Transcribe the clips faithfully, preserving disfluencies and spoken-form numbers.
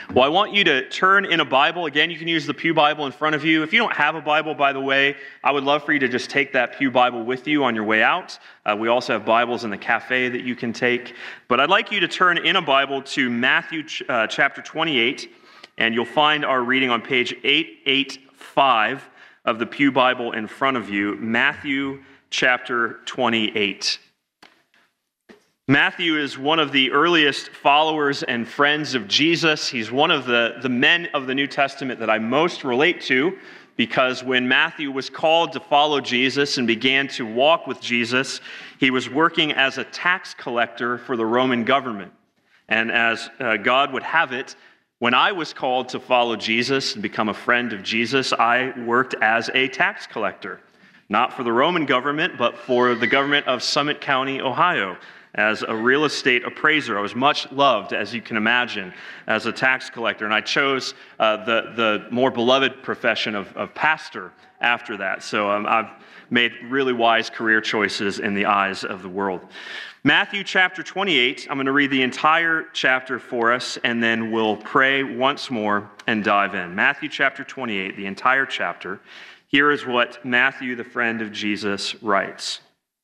Well, I want you to turn in a Bible. Again, you can use the Pew Bible in front of you. If you don't have a Bible, by the way, I would love for you to just take that Pew Bible with you on your way out. Uh, we also have Bibles in the cafe that you can take. But I'd like you to turn in a Bible to Matthew uh, chapter twenty-eight, and you'll find our reading on page eight eighty-five of the Pew Bible in front of you, Matthew chapter twenty-eight. Matthew is one of the earliest followers and friends of Jesus. He's one of the, the men of the New Testament that I most relate to, because when Matthew was called to follow Jesus and began to walk with Jesus, he was working as a tax collector for the Roman government. And as uh, God would have it, when I was called to follow Jesus and become a friend of Jesus, I worked as a tax collector, not for the Roman government, but for the government of Summit County, Ohio. As a real estate appraiser. I was much loved, as you can imagine, as a tax collector. And I chose uh, the, the more beloved profession of, of pastor after that. So um, I've made really wise career choices in the eyes of the world. Matthew chapter twenty-eight, I'm going to read the entire chapter for us, and then we'll pray once more and dive in. Matthew chapter twenty-eight, the entire chapter. Here is what Matthew, the friend of Jesus, writes.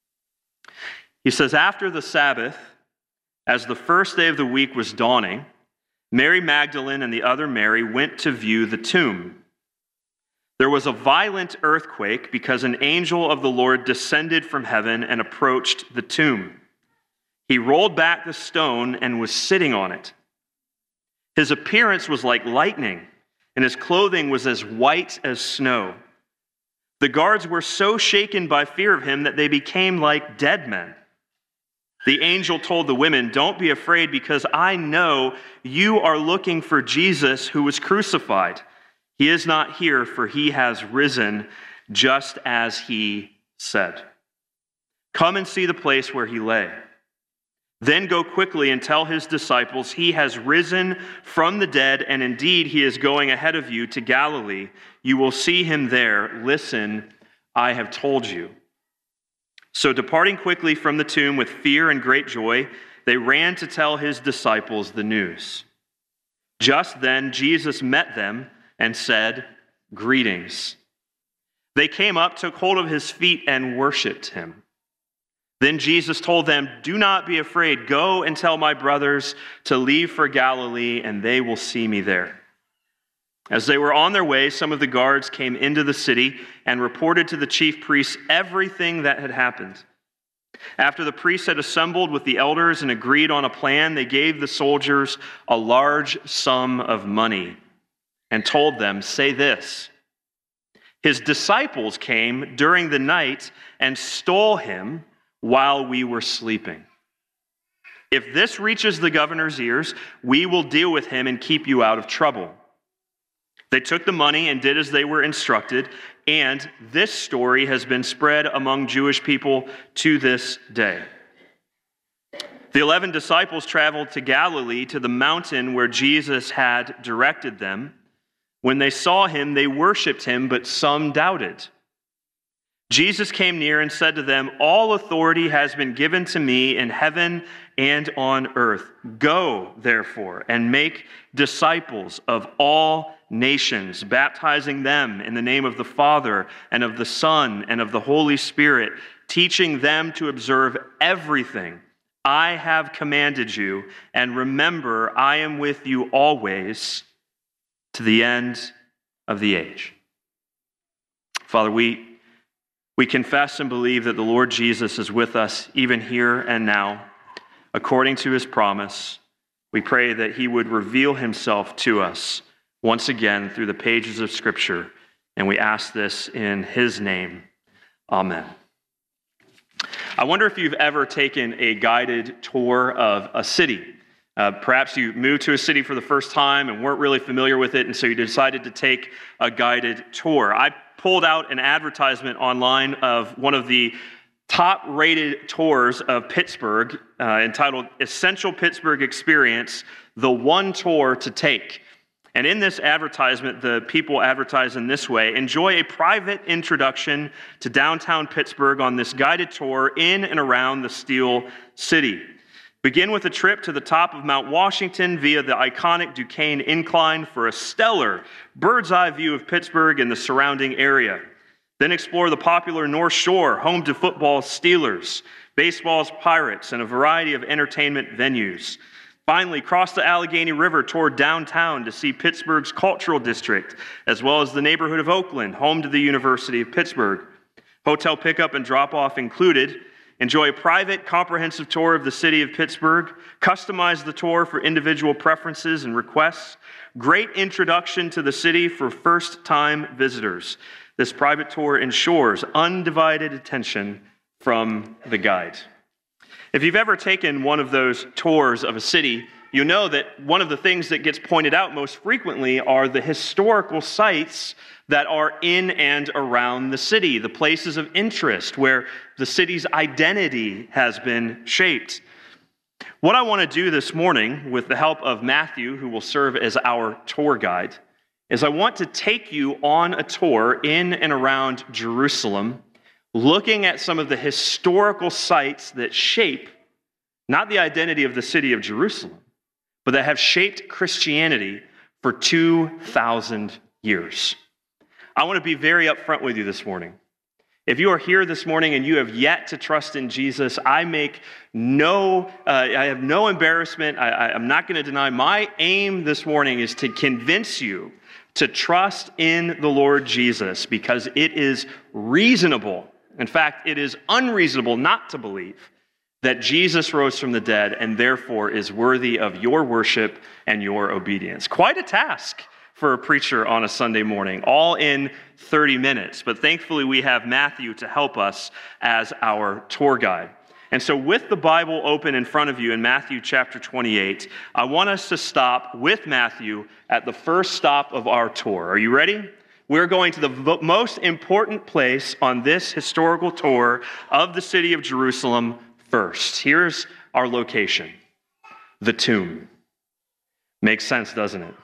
He says, after the Sabbath, as the first day of the week was dawning, Mary Magdalene and the other Mary went to view the tomb. There was a violent earthquake because an angel of the Lord descended from heaven and approached the tomb. He rolled back the stone and was sitting on it. His appearance was like lightning, and his clothing was as white as snow. The guards were so shaken by fear of him that they became like dead men. The angel told the women, don't be afraid, because I know you are looking for Jesus who was crucified. He is not here, for he has risen, just as he said. Come and see the place where he lay. Then go quickly and tell his disciples, he has risen from the dead, and indeed he is going ahead of you to Galilee. You will see him there. Listen, I have told you. So departing quickly from the tomb with fear and great joy, they ran to tell his disciples the news. Just then Jesus met them and said, greetings. They came up, took hold of his feet, and worshipped him. Then Jesus told them, do not be afraid. Go and tell my brothers to leave for Galilee, and they will see me there. As they were on their way, some of the guards came into the city and reported to the chief priests everything that had happened. After the priests had assembled with the elders and agreed on a plan, they gave the soldiers a large sum of money and told them, say this, his disciples came during the night and stole him while we were sleeping. If this reaches the governor's ears, we will deal with him and keep you out of trouble. They took the money and did as they were instructed, and this story has been spread among Jewish people to this day. The eleven disciples traveled to Galilee, to the mountain where Jesus had directed them. When they saw him, they worshipped him, but some doubted. Jesus came near and said to them, all authority has been given to me in heaven and on earth. Go, therefore, and make disciples of all nations, baptizing them in the name of the Father and of the Son and of the Holy Spirit, teaching them to observe everything I have commanded you. And remember, I am with you always to the end of the age. Father, we We confess and believe that the Lord Jesus is with us even here and now, according to his promise. We pray that he would reveal himself to us once again through the pages of Scripture, and we ask this in his name. Amen. I wonder if you've ever taken a guided tour of a city. Uh, perhaps you moved to a city for the first time and weren't really familiar with it, and so you decided to take a guided tour. I pulled out an advertisement online of one of the top-rated tours of Pittsburgh uh, entitled Essential Pittsburgh Experience, the one tour to take. And in this advertisement, the people advertise in this way: enjoy a private introduction to downtown Pittsburgh on this guided tour in and around the Steel City. Begin with a trip to the top of Mount Washington via the iconic Duquesne Incline for a stellar bird's-eye view of Pittsburgh and the surrounding area. Then explore the popular North Shore, home to football's Steelers, baseball's Pirates, and a variety of entertainment venues. Finally, cross the Allegheny River toward downtown to see Pittsburgh's cultural district, as well as the neighborhood of Oakland, home to the University of Pittsburgh. Hotel pickup and drop-off included. Enjoy a private, comprehensive tour of the city of Pittsburgh. Customize the tour for individual preferences and requests. Great introduction to the city for first-time visitors. This private tour ensures undivided attention from the guide. If you've ever taken one of those tours of a city, you know that one of the things that gets pointed out most frequently are the historical sites that are in and around the city, the places of interest where the city's identity has been shaped. What I want to do this morning, with the help of Matthew, who will serve as our tour guide, is I want to take you on a tour in and around Jerusalem, looking at some of the historical sites that shape not the identity of the city of Jerusalem, but that have shaped Christianity for two thousand years. I want to be very upfront with you this morning. If you are here this morning and you have yet to trust in Jesus, I make no, uh, I have no embarrassment. I, I, I'm not going to deny my aim this morning is to convince you to trust in the Lord Jesus, because it is reasonable. In fact, it is unreasonable not to believe that Jesus rose from the dead and therefore is worthy of your worship and your obedience. Quite a task for a preacher on a Sunday morning, all in thirty minutes. But thankfully, we have Matthew to help us as our tour guide. And so with the Bible open in front of you in Matthew chapter twenty-eight, I want us to stop with Matthew at the first stop of our tour. Are you ready? We're going to the most important place on this historical tour of the city of Jerusalem first. Here's our location: the tomb. Makes sense, doesn't it?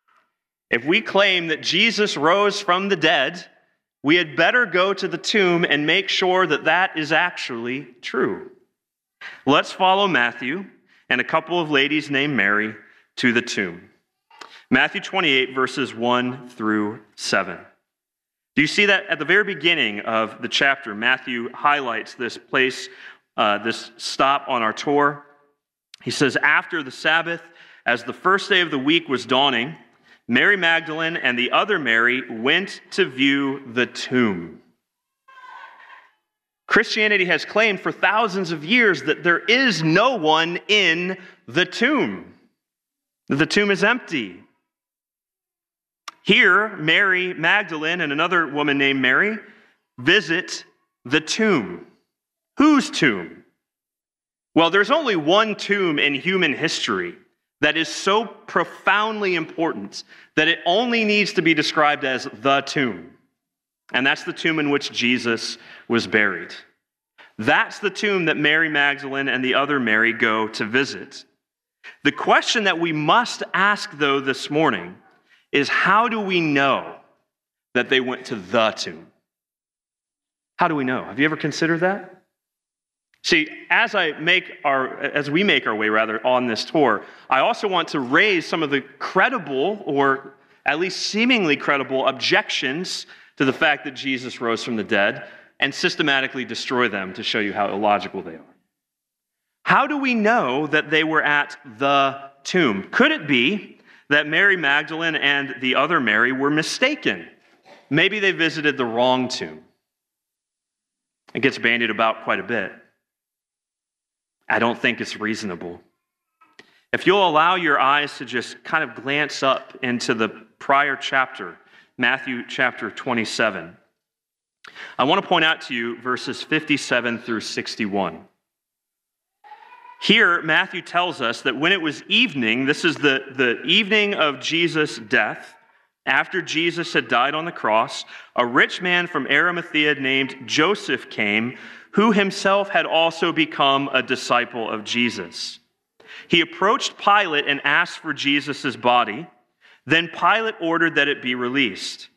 If we claim that Jesus rose from the dead, we had better go to the tomb and make sure that that is actually true. Let's follow Matthew and a couple of ladies named Mary to the tomb. Matthew twenty-eight, verses one through seven. Do you see that at the very beginning of the chapter, Matthew highlights this place, uh, this stop on our tour. He says, after the Sabbath, as the first day of the week was dawning, Mary Magdalene and the other Mary went to view the tomb. Christianity has claimed for thousands of years that there is no one in the tomb. The tomb is empty. Here, Mary Magdalene and another woman named Mary visit the tomb. Whose tomb? Well, there's only one tomb in human history that is so profoundly important that it only needs to be described as the tomb. And that's the tomb in which Jesus was buried. That's the tomb that Mary Magdalene and the other Mary go to visit. The question that we must ask, though, this morning is, how do we know that they went to the tomb? How do we know? Have you ever considered that? See, as I make our, as we make our way rather on this tour, I also want to raise some of the credible, or at least seemingly credible, objections to the fact that Jesus rose from the dead, and systematically destroy them to show you how illogical they are. How do we know that they were at the tomb? Could it be that Mary Magdalene and the other Mary were mistaken? Maybe they visited the wrong tomb. It gets bandied about quite a bit. I don't think it's reasonable. If you'll allow your eyes to just kind of glance up into the prior chapter, Matthew chapter twenty-seven, I want to point out to you verses fifty-seven through sixty-one. Here, Matthew tells us that when it was evening, this is the, the evening of Jesus' death, after Jesus had died on the cross, a rich man from Arimathea named Joseph came, who himself had also become a disciple of Jesus. He approached Pilate and asked for Jesus' body. Then Pilate ordered that it be released.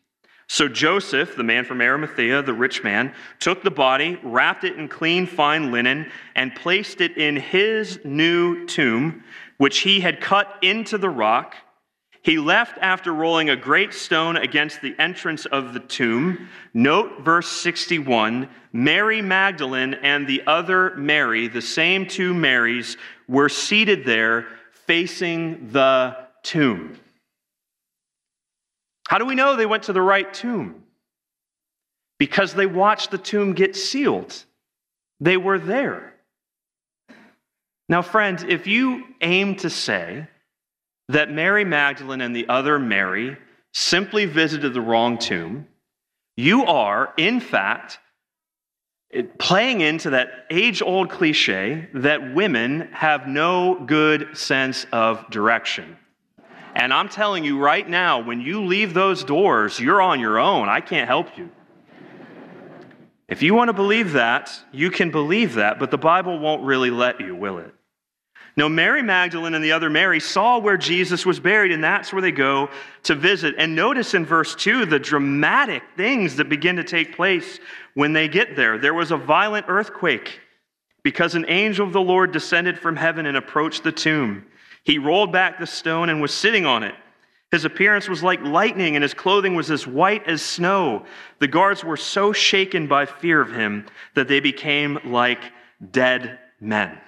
So Joseph, the man from Arimathea, the rich man, took the body, wrapped it in clean, fine linen, and placed it in his new tomb, which he had cut into the rock. He left after rolling a great stone against the entrance of the tomb. Note verse sixty-one, Mary Magdalene and the other Mary, the same two Marys, were seated there facing the tomb. How do we know they went to the right tomb? Because they watched the tomb get sealed. They were there. Now, friends, if you aim to say that Mary Magdalene and the other Mary simply visited the wrong tomb, you are, in fact, playing into that age-old cliche that women have no good sense of direction. And I'm telling you right now, when you leave those doors, you're on your own. I can't help you. If you want to believe that, you can believe that, but the Bible won't really let you, will it? No, Mary Magdalene and the other Mary saw where Jesus was buried, and that's where they go to visit. And notice in verse two the dramatic things that begin to take place when they get there. There was a violent earthquake because an angel of the Lord descended from heaven and approached the tomb. He rolled back the stone and was sitting on it. His appearance was like lightning, and his clothing was as white as snow. The guards were so shaken by fear of him that they became like dead men.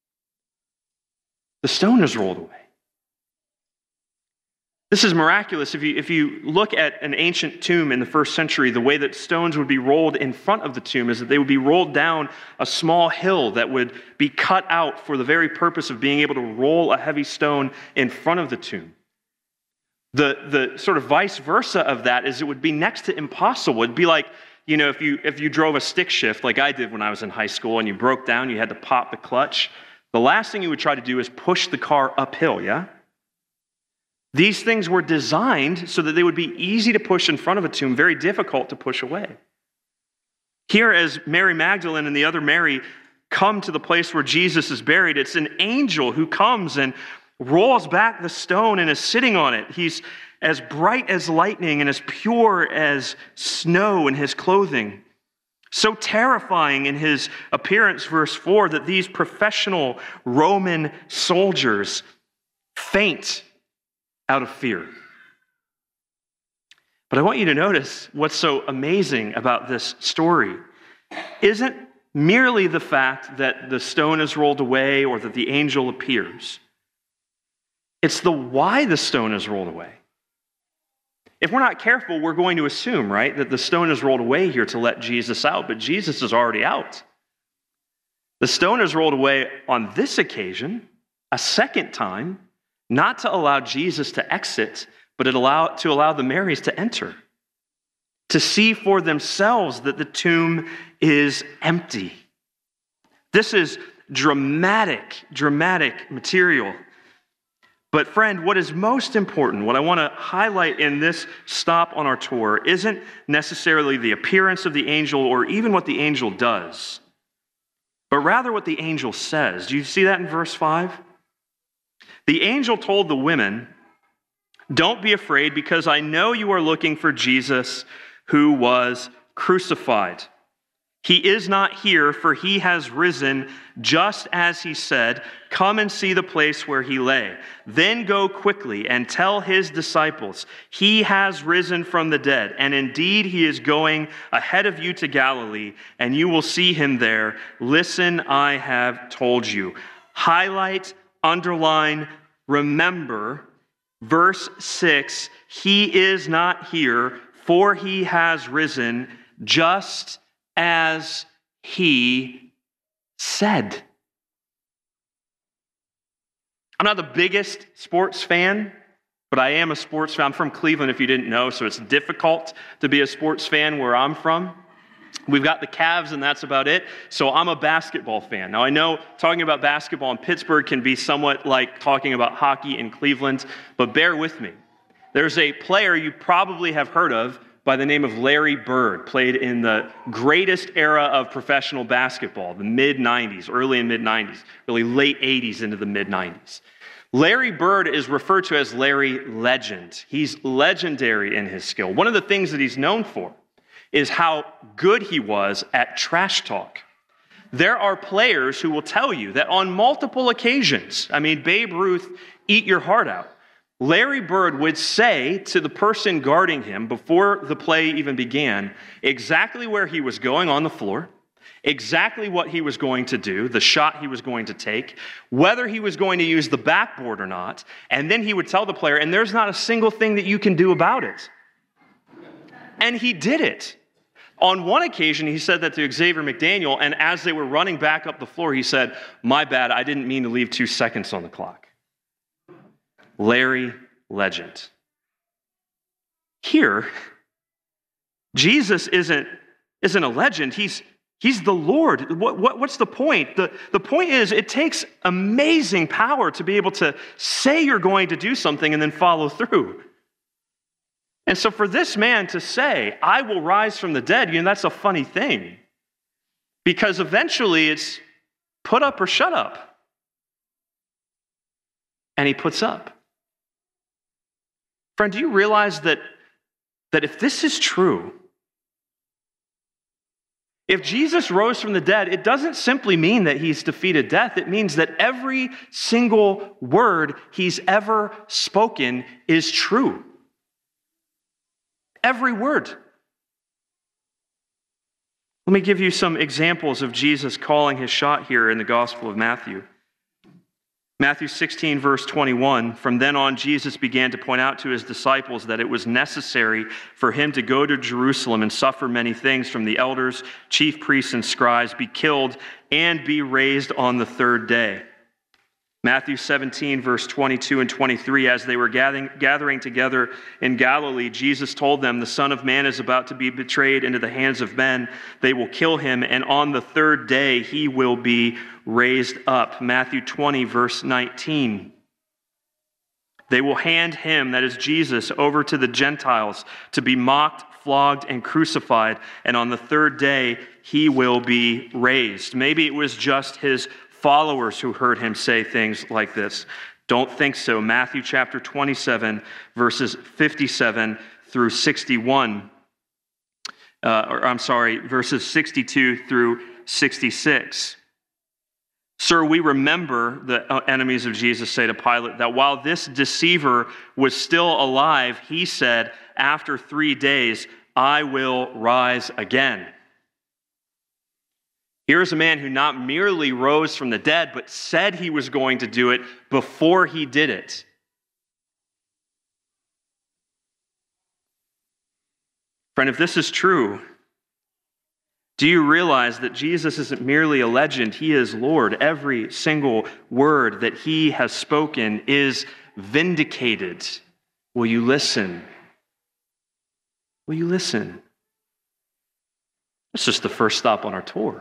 The stone is rolled away. This is miraculous. If you, if you look at an ancient tomb in the first century, the way that stones would be rolled in front of the tomb is that they would be rolled down a small hill that would be cut out for the very purpose of being able to roll a heavy stone in front of the tomb. The, the sort of vice versa of that is it would be next to impossible. It'd be like, you know, if you, if you drove a stick shift like I did when I was in high school and you broke down, you had to pop the clutch. The last thing you would try to do is push the car uphill, yeah? These things were designed so that they would be easy to push in front of a tomb, very difficult to push away. Here, as Mary Magdalene and the other Mary come to the place where Jesus is buried, it's an angel who comes and rolls back the stone and is sitting on it. He's as bright as lightning and as pure as snow in his clothing. So terrifying in his appearance, verse four, that these professional Roman soldiers faint out of fear. But I want you to notice what's so amazing about this story isn't merely the fact that the stone is rolled away or that the angel appears. It's the why the stone is rolled away. If we're not careful, we're going to assume, right, that the stone is rolled away here to let Jesus out, but Jesus is already out. The stone is rolled away on this occasion, a second time, not to allow Jesus to exit, but it allow, to allow the Marys to enter, to see for themselves that the tomb is empty. This is dramatic, dramatic material. But friend, what is most important, what I want to highlight in this stop on our tour, isn't necessarily the appearance of the angel or even what the angel does, but rather what the angel says. Do you see that in verse five? The angel told the women, "Don't be afraid, because I know you are looking for Jesus who was crucified. He is not here, for he has risen just as he said. Come and see the place where he lay. Then go quickly and tell his disciples, he has risen from the dead, and indeed he is going ahead of you to Galilee, and you will see him there. Listen, I have told you." Highlight, underline, remember, verse six, he is not here, for he has risen just as he said. I'm not the biggest sports fan, but I am a sports fan. I'm from Cleveland, if you didn't know, so it's difficult to be a sports fan where I'm from. We've got the Cavs, and that's about it. So I'm a basketball fan. Now, I know talking about basketball in Pittsburgh can be somewhat like talking about hockey in Cleveland, but bear with me. There's a player you probably have heard of by the name of Larry Bird, played in the greatest era of professional basketball, the mid nineties, early and mid nineties, really late eighties into the mid nineties. Larry Bird is referred to as Larry Legend. He's legendary in his skill. One of the things that he's known for is how good he was at trash talk. There are players who will tell you that on multiple occasions, I mean, Babe Ruth, eat your heart out. Larry Bird would say to the person guarding him before the play even began exactly where he was going on the floor, exactly what he was going to do, the shot he was going to take, whether he was going to use the backboard or not, and then he would tell the player, and there's not a single thing that you can do about it. And he did it. On one occasion, he said that to Xavier McDaniel, and as they were running back up the floor, he said, "My bad, I didn't mean to leave two seconds on the clock." Larry Legend. Here, Jesus isn't, isn't a legend, he's He's the Lord. What, what, what's the point? The, the point is, it takes amazing power to be able to say you're going to do something and then follow through. And so for this man to say, "I will rise from the dead," you know, that's a funny thing. Because eventually it's put up or shut up. And he puts up. Friend, do you realize that, that if this is true, if Jesus rose from the dead, it doesn't simply mean that he's defeated death. It means that every single word he's ever spoken is true. Every word. Let me give you some examples of Jesus calling his shot here in the Gospel of Matthew. Matthew sixteen, verse twenty-one, "From then on, Jesus began to point out to his disciples that it was necessary for him to go to Jerusalem and suffer many things from the elders, chief priests, and scribes, be killed, and be raised on the third day." Matthew seventeen, verse twenty-two and twenty-three, "As they were gathering, gathering together in Galilee, Jesus told them, 'The Son of Man is about to be betrayed into the hands of men. They will kill him, and on the third day he will be raised up.'" Matthew twenty, verse nineteen, "They will hand him," that is Jesus, "over to the Gentiles to be mocked, flogged, and crucified, and on the third day he will be raised." Maybe it was just his followers who heard him say things like this. Don't think so. Matthew chapter twenty-seven, verses fifty-seven through sixty-one. Uh, or I'm sorry, verses sixty-two through sixty-six. "Sir, we remember," the enemies of Jesus say to Pilate, "that while this deceiver was still alive, he said, 'After three days, I will rise again.'" Here's a man who not merely rose from the dead, but said he was going to do it before he did it. Friend, if this is true, do you realize that Jesus isn't merely a legend? He is Lord. Every single word that he has spoken is vindicated. Will you listen? Will you listen? That's just the first stop on our tour.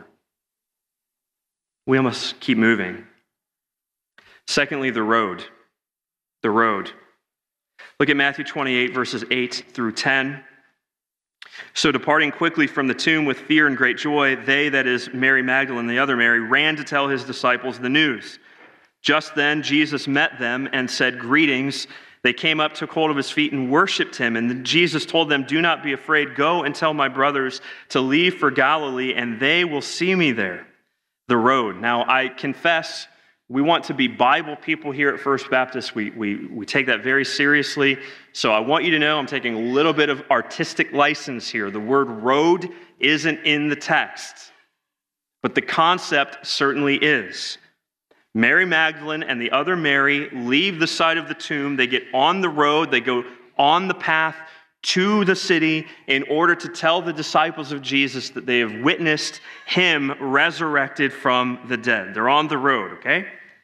We must keep moving. Secondly, the road. The road. Look at Matthew twenty-eight, verses eight through ten. "So departing quickly from the tomb with fear and great joy, they," that is Mary Magdalene and the other Mary, "ran to tell his disciples the news. Just then Jesus met them and said, 'Greetings.' They came up, took hold of his feet, and worshipped him. And then Jesus told them, 'Do not be afraid. Go and tell my brothers to leave for Galilee, and they will see me there.'" The road. Now, I confess, we want to be Bible people here at First Baptist. We, we, we take that very seriously. So I want you to know I'm taking a little bit of artistic license here. The word road isn't in the text, but the concept certainly is. Mary Magdalene and the other Mary leave the side of the tomb. They get on the road. They go on the path to the city in order to tell the disciples of Jesus that they have witnessed him resurrected from the dead. They're on the road, okay?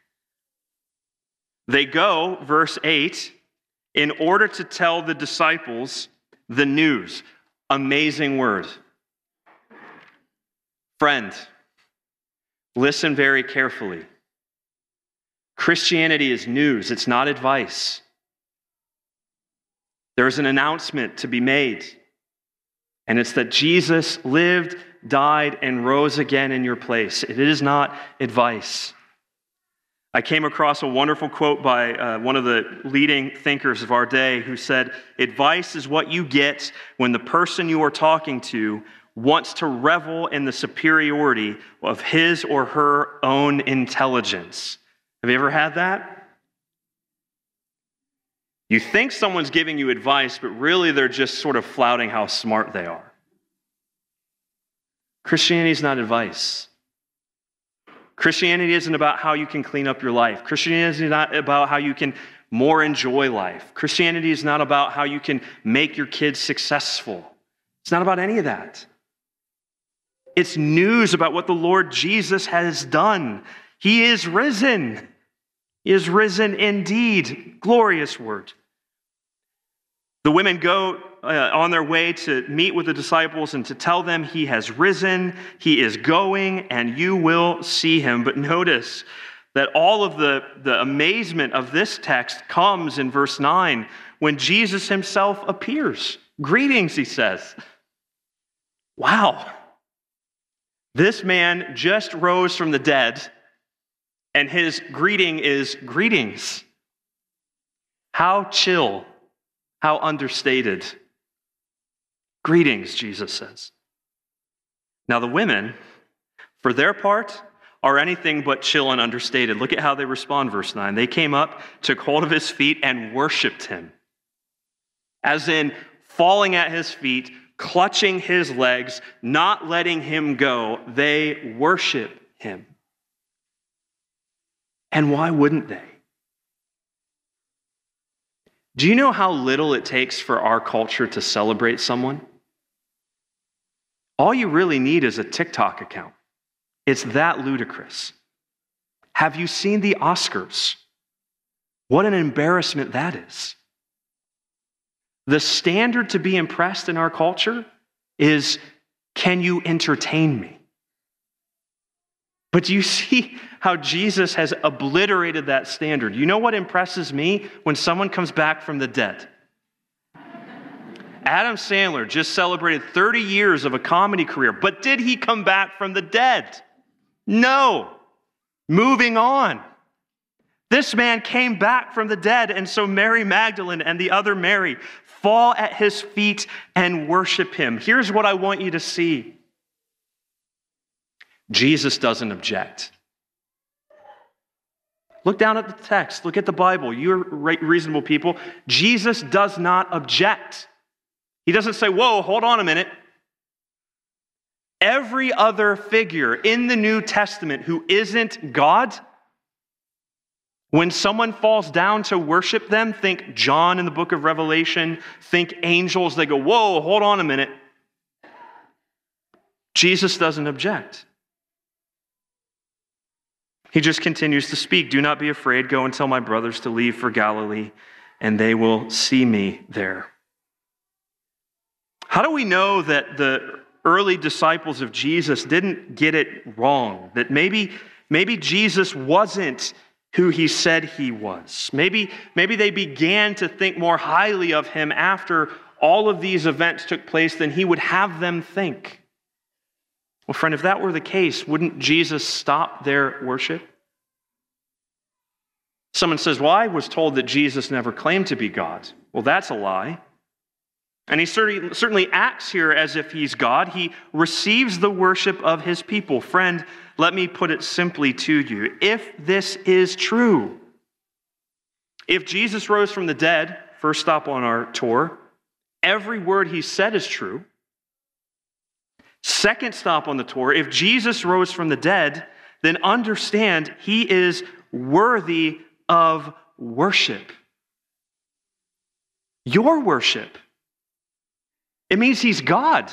They go, verse eight, in order to tell the disciples the news. Amazing word. Friend, listen very carefully. Christianity is news. It's not advice. There's an announcement to be made, and it's that Jesus lived, died, and rose again in your place. It is not advice. I came across a wonderful quote by uh, one of the leading thinkers of our day who said, "Advice is what you get when the person you are talking to wants to revel in the superiority of his or her own intelligence." Have you ever had that? You think someone's giving you advice, but really they're just sort of flouting how smart they are. Christianity is not advice. Christianity isn't about how you can clean up your life. Christianity is not about how you can more enjoy life. Christianity is not about how you can make your kids successful. It's not about any of that. It's news about what the Lord Jesus has done. He is risen. He is risen indeed. Glorious word. The women go uh, on their way to meet with the disciples and to tell them he has risen, he is going, and you will see him. But notice that all of the, the amazement of this text comes in verse nine when Jesus himself appears. Greetings, he says. Wow. This man just rose from the dead, and his greeting is greetings. How chill, how understated. Greetings, Jesus says. Now the women, for their part, are anything but chill and understated. Look at how they respond, verse nine. They came up, took hold of his feet, and worshiped him. As in, falling at his feet, clutching his legs, not letting him go. They worship him. And why wouldn't they? Do you know how little it takes for our culture to celebrate someone? All you really need is a TikTok account. It's that ludicrous. Have you seen the Oscars? What an embarrassment that is. The standard to be impressed in our culture is, can you entertain me? But do you see how Jesus has obliterated that standard? You know what impresses me? When someone comes back from the dead. Adam Sandler just celebrated thirty years of a comedy career, but did he come back from the dead? No. Moving on. This man came back from the dead, and so Mary Magdalene and the other Mary fall at his feet and worship him. Here's what I want you to see. Jesus doesn't object. Look down at the text. Look at the Bible. You're reasonable people. Jesus does not object. He doesn't say, whoa, hold on a minute. Every other figure in the New Testament who isn't God, when someone falls down to worship them, think John in the book of Revelation, think angels, they go, whoa, hold on a minute. Jesus doesn't object. He just continues to speak. Do not be afraid. Go and tell my brothers to leave for Galilee, and they will see me there. How do we know that the early disciples of Jesus didn't get it wrong? That maybe, maybe Jesus wasn't who he said he was. Maybe, maybe they began to think more highly of him after all of these events took place than he would have them think. Well, friend, if that were the case, wouldn't Jesus stop their worship? Someone says, well, I was told that Jesus never claimed to be God. Well, that's a lie. And he certainly acts here as if he's God. He receives the worship of his people. Friend, let me put it simply to you. If this is true, if Jesus rose from the dead, first stop on our tour, every word he said is true. Second stop on the tour, if Jesus rose from the dead, then understand he is worthy of worship. Your worship. It means he's God.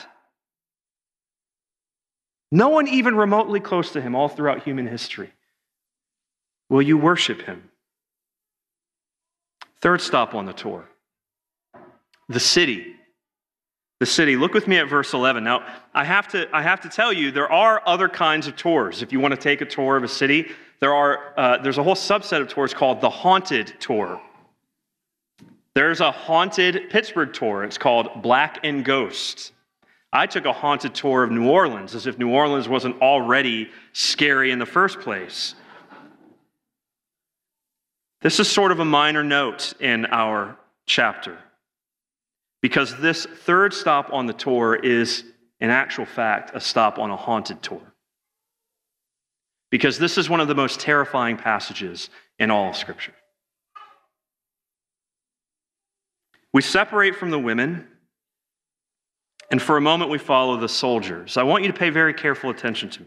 No one even remotely close to him all throughout human history. Will you worship him? Third stop on the tour, the city. The city. Look with me at verse eleven. Now, I have to, I have to tell you, there are other kinds of tours. If you want to take a tour of a city, there are, uh, there's a whole subset of tours called the haunted tour. There's a haunted Pittsburgh tour. It's called Black and Ghost. I took a haunted tour of New Orleans, as if New Orleans wasn't already scary in the first place. This is sort of a minor note in our chapter, because this third stop on the tour is, in actual fact, a stop on a haunted tour. Because this is one of the most terrifying passages in all of Scripture. We separate from the women, and for a moment we follow the soldiers. I want you to pay very careful attention to me.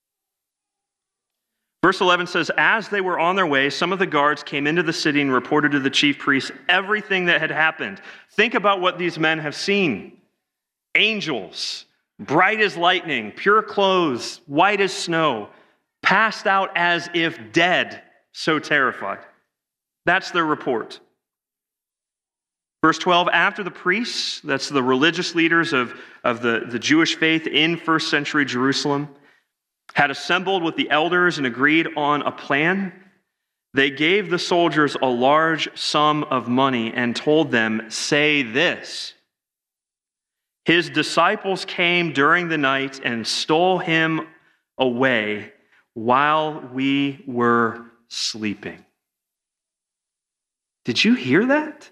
Verse eleven says, as they were on their way, some of the guards came into the city and reported to the chief priests everything that had happened. Think about what these men have seen. Angels, bright as lightning, pure clothes, white as snow, passed out as if dead, so terrified. That's their report. Verse twelve, after the priests, that's the religious leaders of, of the, the Jewish faith in first century Jerusalem, had assembled with the elders and agreed on a plan, they gave the soldiers a large sum of money and told them, say this, his disciples came during the night and stole him away while we were sleeping. Did you hear that?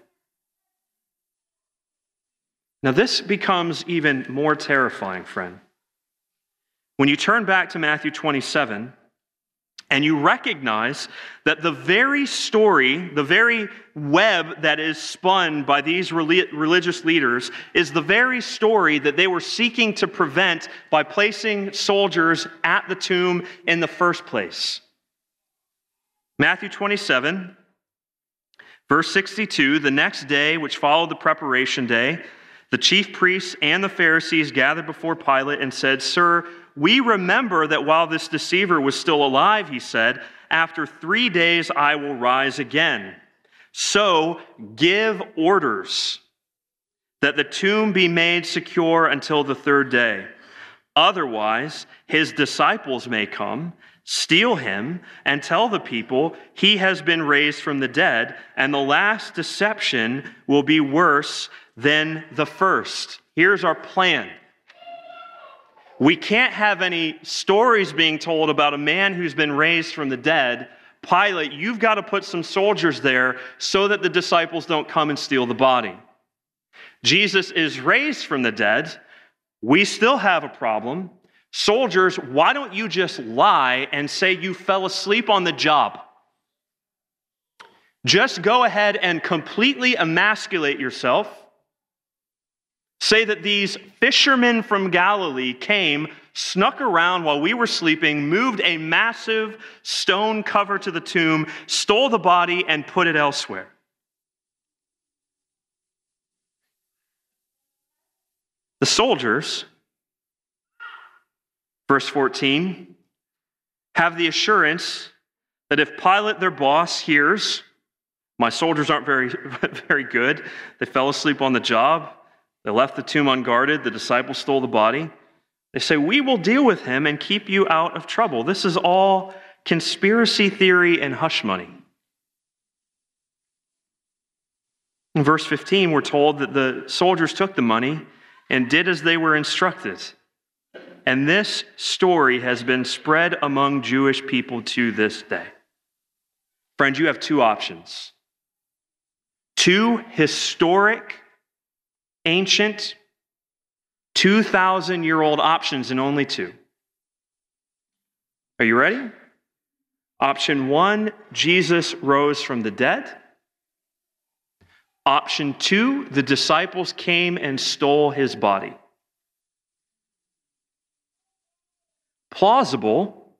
Now this becomes even more terrifying, friend. When you turn back to Matthew twenty-seven, and you recognize that the very story, the very web that is spun by these religious leaders is the very story that they were seeking to prevent by placing soldiers at the tomb in the first place. Matthew twenty-seven, verse sixty-two, the next day, which followed the preparation day, the chief priests and the Pharisees gathered before Pilate and said, Sir, we remember that while this deceiver was still alive, he said, after three days I will rise again. So give orders that the tomb be made secure until the third day. Otherwise, his disciples may come, steal him, and tell the people he has been raised from the dead, and the last deception will be worse than the first. Here's our plan. We can't have any stories being told about a man who's been raised from the dead. Pilate, you've got to put some soldiers there so that the disciples don't come and steal the body. Jesus is raised from the dead. We still have a problem. Soldiers, why don't you just lie and say you fell asleep on the job? Just go ahead and completely emasculate yourself. Say that these fishermen from Galilee came, snuck around while we were sleeping, moved a massive stone cover to the tomb, stole the body, and put it elsewhere. The soldiers, verse fourteen, have the assurance that if Pilate, their boss, hears, my soldiers aren't very, very good, they fell asleep on the job, they left the tomb unguarded, the disciples stole the body. They say, we will deal with him and keep you out of trouble. This is all conspiracy theory and hush money. In verse fifteen, we're told that the soldiers took the money and did as they were instructed. And this story has been spread among Jewish people to this day. Friends, you have two options. Two historic, ancient, two thousand year old options, and only two. Are you ready? Option one, Jesus rose from the dead. Option two, the disciples came and stole his body. Plausible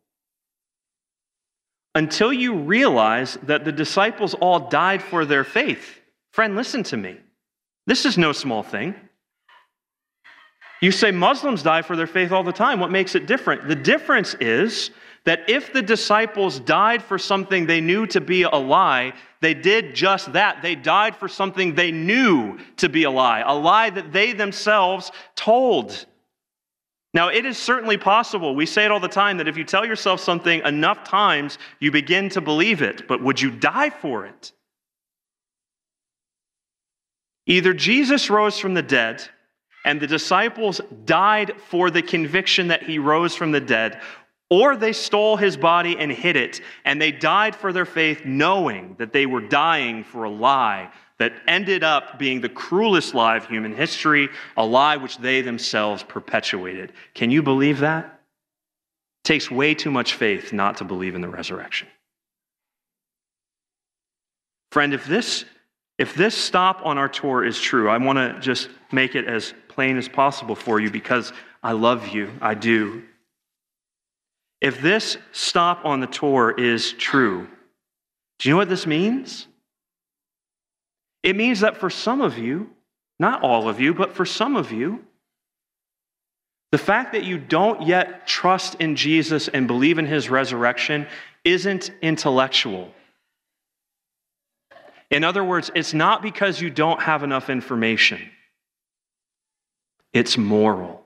until you realize that the disciples all died for their faith. Friend, listen to me. This is no small thing. You say Muslims die for their faith all the time. What makes it different? The difference is that if the disciples died for something they knew to be a lie, they did just that. They died for something they knew to be a lie, a lie that they themselves told. Now, it is certainly possible, we say it all the time, that if you tell yourself something enough times, you begin to believe it. But would you die for it? Either Jesus rose from the dead and the disciples died for the conviction that he rose from the dead, Or they stole his body and hid it, and they died for their faith, knowing that they were dying for a lie that ended up being the cruelest lie of human history, a lie which they themselves perpetuated. Can you believe that? It takes way too much faith not to believe in the resurrection. Friend, if this, if this stop on our tour is true, I want to just make it as plain as possible for you because I love you. I do. If this stop on the tour is true, do you know what this means? It means that for some of you, not all of you, but for some of you, the fact that you don't yet trust in Jesus and believe in his resurrection isn't intellectual. In other words, it's not because you don't have enough information. It's moral.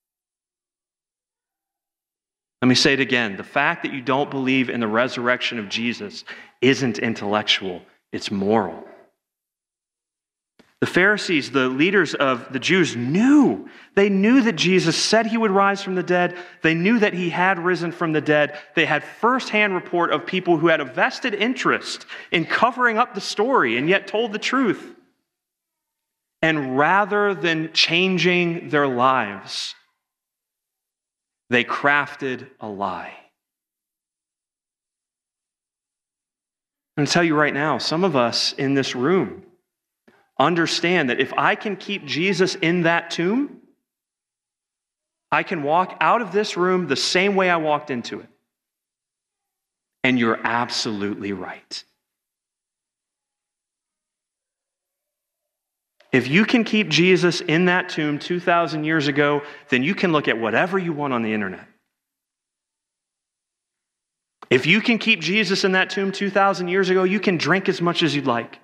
Let me say it again. The fact that you don't believe in the resurrection of Jesus isn't intellectual. It's moral. The Pharisees, the leaders of the Jews, knew. They knew that Jesus said he would rise from the dead. They knew that he had risen from the dead. They had firsthand report of people who had a vested interest in covering up the story and yet told the truth. And rather than changing their lives, they crafted a lie. I'm going to tell you right now, some of us in this room understand that if I can keep Jesus in that tomb, I can walk out of this room the same way I walked into it. And you're absolutely right. If you can keep Jesus in that tomb two thousand years ago, then you can look at whatever you want on the internet. If you can keep Jesus in that tomb two thousand years ago, you can drink as much as you'd like.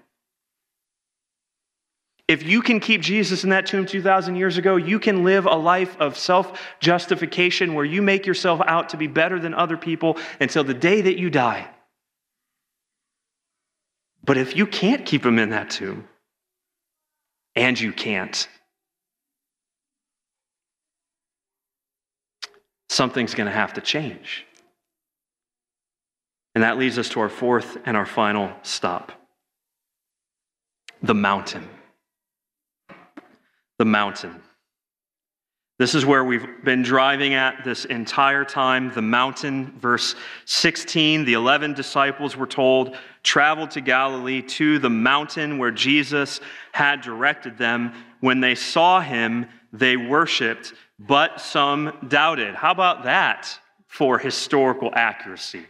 If you can keep Jesus in that tomb two thousand years ago, you can live a life of self-justification where you make yourself out to be better than other people until the day that you die. But if you can't keep him in that tomb, and you can't, something's going to have to change. And that leads us to our fourth and our final stop. The mountain. The mountain. This is where we've been driving at this entire time. The mountain, verse sixteen, the eleven disciples were told, traveled to Galilee to the mountain where Jesus had directed them. When they saw him, they worshiped, but some doubted. How about that for historical accuracy?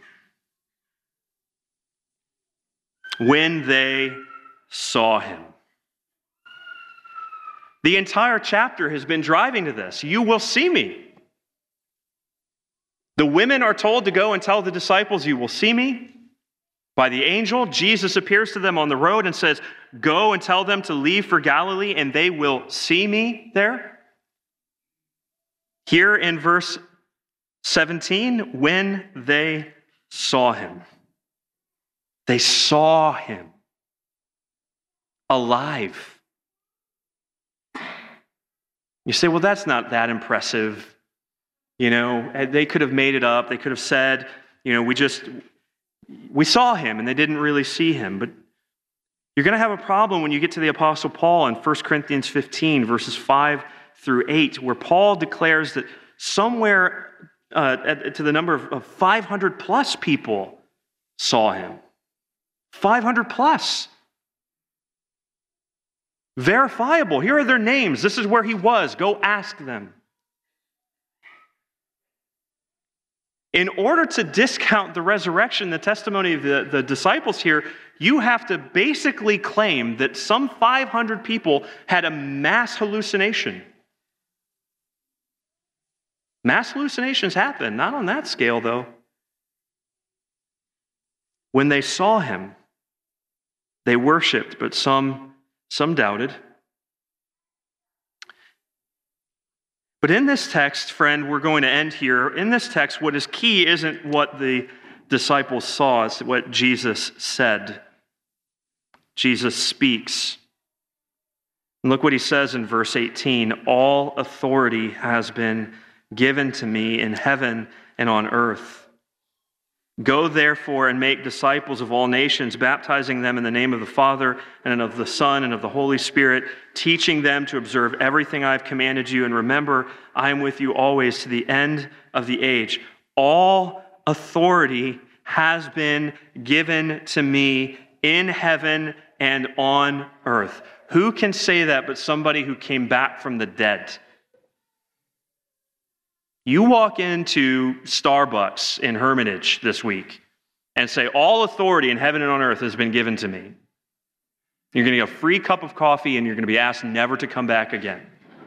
When they saw him. The entire chapter has been driving to this. You will see me. The women are told to go and tell the disciples, you will see me. By the angel, Jesus appears to them on the road and says, go and tell them to leave for Galilee and they will see me there. Here in verse seventeen, when they saw him. They saw him alive. You say, well, that's not that impressive. You know, they could have made it up. They could have said, you know, we just, we saw him and they didn't really see him. But you're going to have a problem when you get to the Apostle Paul in First Corinthians fifteen, verses five through eight, where Paul declares that somewhere uh, at, to the number of, of five hundred plus people saw him. five hundred plus. Verifiable. Here are their names. This is where he was. Go ask them. In order to discount the resurrection, the testimony of the, the disciples here, you have to basically claim that some five hundred people had a mass hallucination. Mass hallucinations happen, not on that scale though. When they saw him, they worshiped, but some Some doubted. But in this text, friend, we're going to end here. In this text, what is key isn't what the disciples saw, it's what Jesus said. Jesus speaks. And look what he says in verse eighteen. All authority has been given to me in heaven and on earth. Go therefore and make disciples of all nations, baptizing them in the name of the Father and of the Son and of the Holy Spirit, teaching them to observe everything I have commanded you. And remember, I am with you always to the end of the age. All authority has been given to me in heaven and on earth. Who can say that but somebody who came back from the dead? You walk into Starbucks in Hermitage this week and say, all authority in heaven and on earth has been given to me. You're going to get a free cup of coffee and you're going to be asked never to come back again.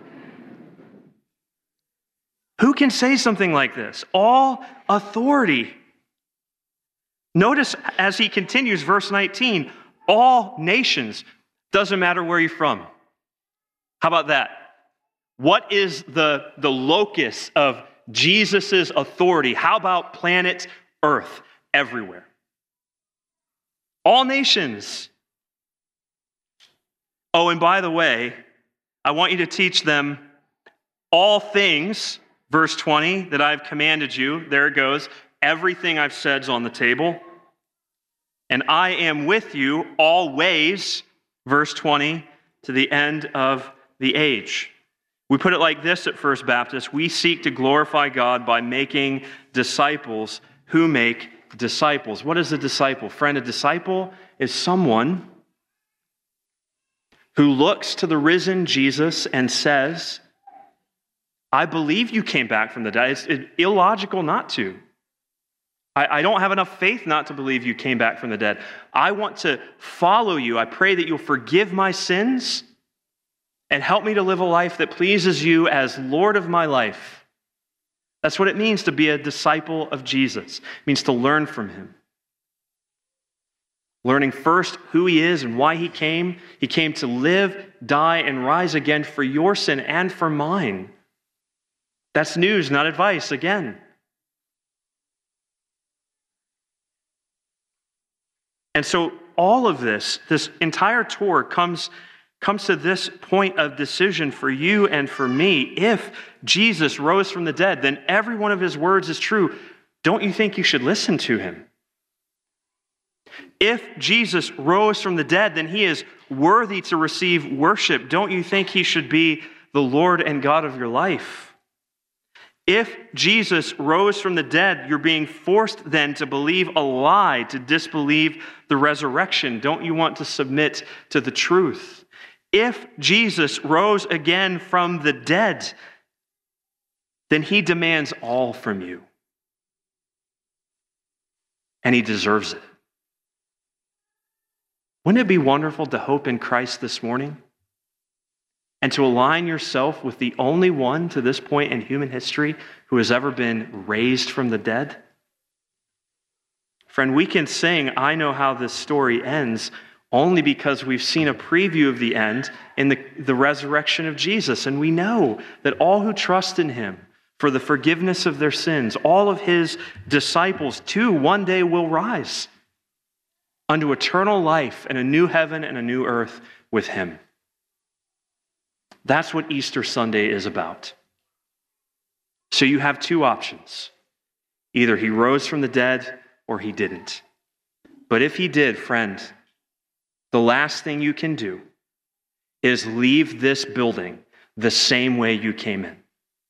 Who can say something like this? All authority. Notice as he continues, verse nineteen, all nations, doesn't matter where you're from. How about that? What is the, the locus of Jesus' authority? How about planet Earth? Everywhere. All nations. Oh, and by the way, I want you to teach them all things, verse twenty, that I've commanded you. There it goes. Everything I've said is on the table. And I am with you always, verse twenty, to the end of the age. We put it like this at First Baptist: we seek to glorify God by making disciples who make disciples. What is a disciple? Friend, a disciple is someone who looks to the risen Jesus and says, I believe you came back from the dead. It's illogical not to. I, I don't have enough faith not to believe you came back from the dead. I want to follow you. I pray that you'll forgive my sins and help me to live a life that pleases you as Lord of my life. That's what it means to be a disciple of Jesus. It means to learn from him. Learning first who he is and why he came. He came to live, die, and rise again for your sin and for mine. That's news, not advice, again. And so all of this, this entire tour comes comes to this point of decision for you and for me. If Jesus rose from the dead, then every one of his words is true. Don't you think you should listen to him? If Jesus rose from the dead, then he is worthy to receive worship. Don't you think he should be the Lord and God of your life? If Jesus rose from the dead, you're being forced then to believe a lie, to disbelieve the resurrection. Don't you want to submit to the truth? If Jesus rose again from the dead, then he demands all from you. And he deserves it. Wouldn't it be wonderful to hope in Christ this morning? And to align yourself with the only one to this point in human history who has ever been raised from the dead? Friend, we can sing, I know how this story ends, only because we've seen a preview of the end in the, the resurrection of Jesus. And we know that all who trust in him for the forgiveness of their sins, all of his disciples too, one day will rise unto eternal life and a new heaven and a new earth with him. That's what Easter Sunday is about. So you have two options. Either he rose from the dead or he didn't. But if he did, friend, the last thing you can do is leave this building the same way you came in.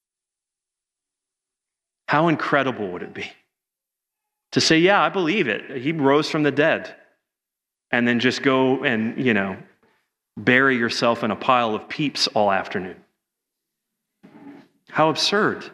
How incredible would it be to say, yeah, I believe it. He rose from the dead. And then just go and, you know, bury yourself in a pile of peeps all afternoon. How absurd.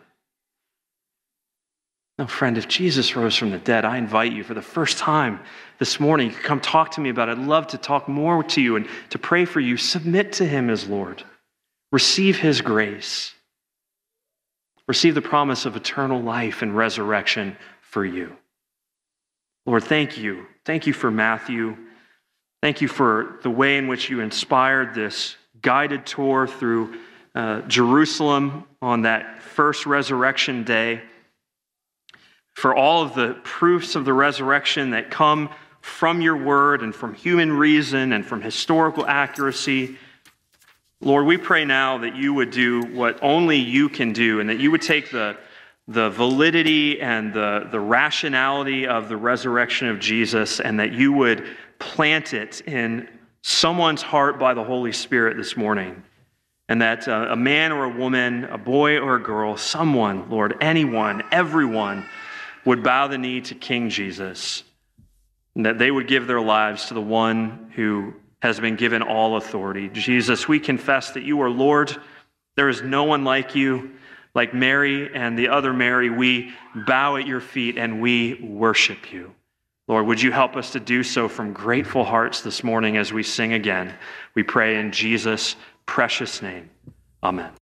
No, friend, if Jesus rose from the dead, I invite you for the first time this morning, you can come talk to me about it. I'd love to talk more to you and to pray for you. Submit to him as Lord. Receive his grace. Receive the promise of eternal life and resurrection for you. Lord, thank you. Thank you for Matthew. Thank you for the way in which you inspired this guided tour through uh, Jerusalem on that first resurrection day. For all of the proofs of the resurrection that come from your word and from human reason and from historical accuracy. Lord, we pray now that you would do what only you can do and that you would take the, the validity and the, the rationality of the resurrection of Jesus, and that you would plant it in someone's heart by the Holy Spirit this morning. And that uh, a man or a woman, a boy or a girl, someone, Lord, anyone, everyone would bow the knee to King Jesus, and that they would give their lives to the one who has been given all authority. Jesus, we confess that you are Lord. There is no one like you. Like Mary and the other Mary, we bow at your feet and we worship you. Lord, would you help us to do so from grateful hearts this morning as we sing again? We pray in Jesus' precious name. Amen.